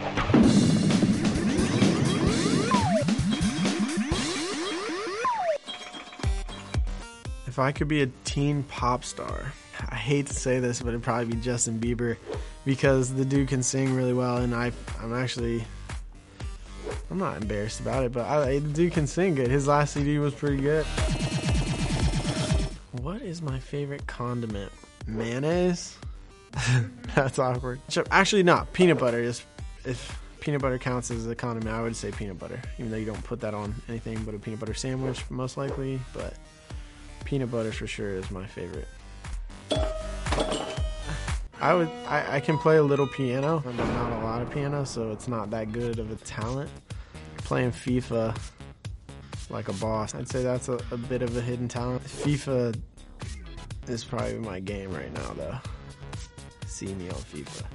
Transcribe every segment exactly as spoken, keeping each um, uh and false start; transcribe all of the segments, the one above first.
If I could be a teen pop star, I hate to say this, but it'd probably be Justin Bieber, because the dude can sing really well, and I, I'm actually, I'm not embarrassed about it, but I, the dude can sing good. His last C D was pretty good. What is my favorite condiment? Mayonnaise? That's awkward. Actually, no, peanut butter. Is, if peanut butter counts as a condiment, I would say peanut butter, even though you don't put that on anything but a peanut butter sandwich, most likely, but peanut butter for sure is my favorite. I would. I, I can play a little piano, but not a lot of piano, so it's not that good of a talent. Playing FIFA like a boss, I'd say that's a, a bit of a hidden talent. FIFA is probably my game right now, though. See me on FIFA.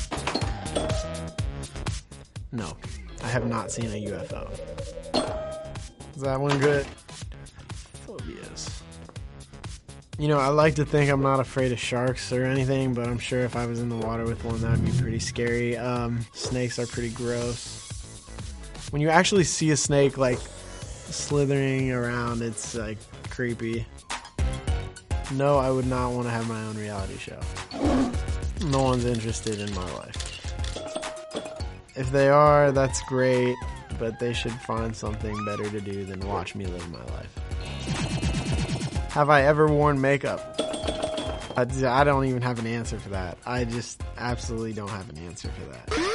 No, I have not seen a U F O. Is that one good? Phobias. You know, I like to think I'm not afraid of sharks or anything, but I'm sure if I was in the water with one, that would be pretty scary. Um, snakes are pretty gross. When you actually see a snake, like, slithering around, it's, like, creepy. No, I would not want to have my own reality show. No one's interested in my life. If they are, that's great, but they should find something better to do than watch me live my life. Have I ever worn makeup? I don't even have an answer for that. I just absolutely don't have an answer for that.